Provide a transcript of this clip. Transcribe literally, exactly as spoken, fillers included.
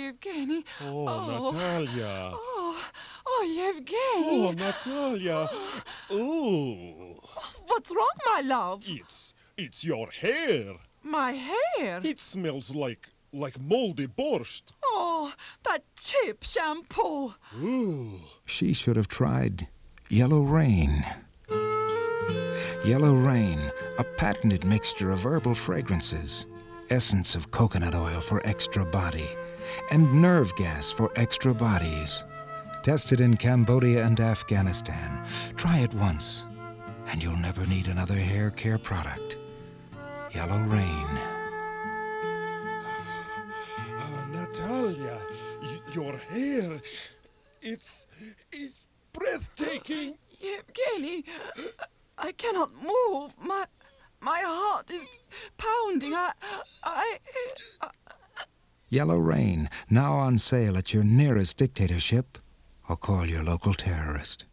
Yevgeny. Oh, Oh. Natalia. Oh, oh, Yevgeny. Oh, Natalia. Ooh. What's wrong, my love? It's, it's your hair. My hair? It smells like, like moldy borscht. Oh, that cheap shampoo. Ooh. She should have tried Yellow Rain. Yellow Rain, a patented mixture of herbal fragrances, essence of coconut oil for extra body, and nerve gas for extra bodies. Tested in Cambodia and Afghanistan. Try it once, and you'll never need another hair care product. Yellow Rain. Oh, Natalia, y- your hair, it's, it's breathtaking. Yevgeny, I cannot move. My my heart is pounding. I, I, I... Yellow Rain, now on sale at your nearest dictatorship, or call your local terrorist.